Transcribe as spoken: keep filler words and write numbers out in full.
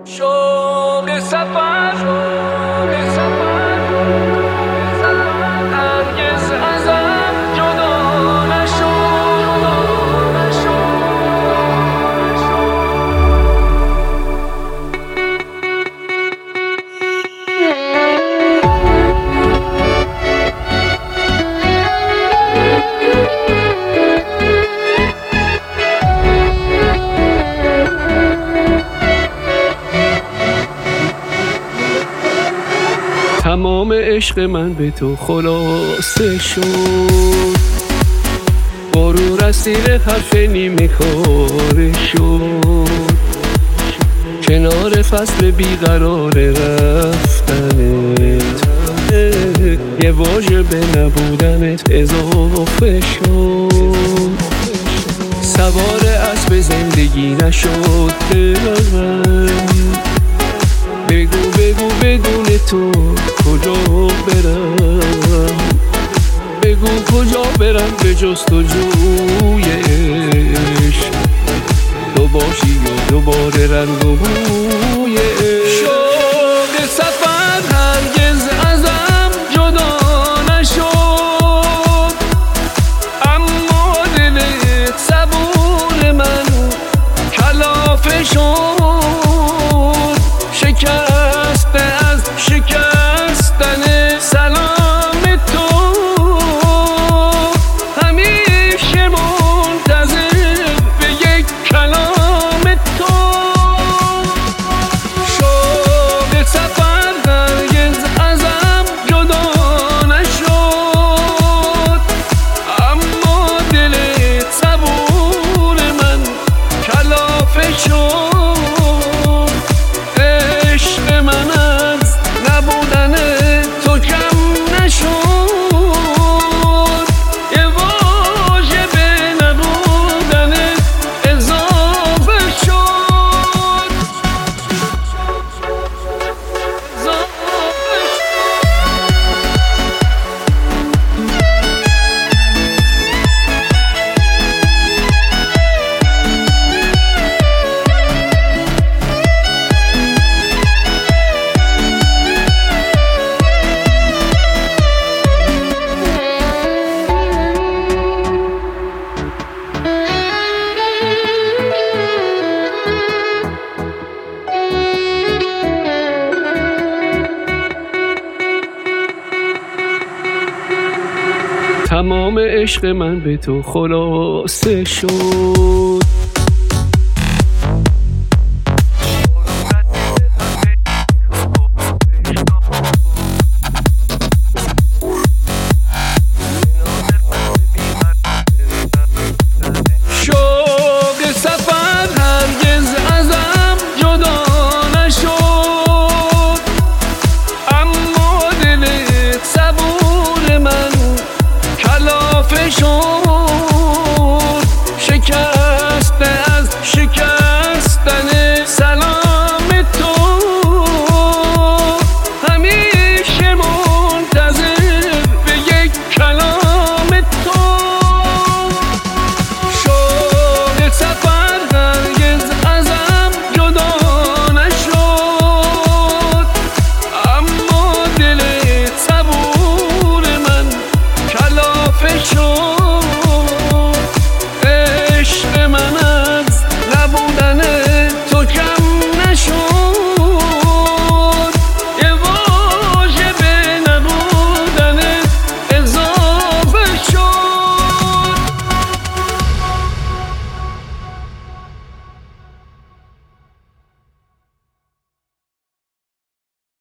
شوق سفر شوق سفر هرگز ازم جدا نشو تمام عشق من به تو خلاصه شد، غرور اسیر حرف نیمه کاره شد. کنار فصل بیقرار رفتنت یه واژه به نبودنت اضافه شد. سوار اسب زندگی نشد دلم، بگو بگو بدون تو کجا برم، بگو کجا برم به جستجوی عشق، تو باشی و دوباره رنگ و بوی عشق. شوق سفر هرگز ازم جدا نشد، اما دل صبور من کلافه شد. شکسته از شکستن سلام تو، همیشه منتظر به یک کلام تو. شوق سفر هرگز ازم جدا نشد، اما دل صبور من کلافه شد. تمام عشق من به تو خلاصه شد،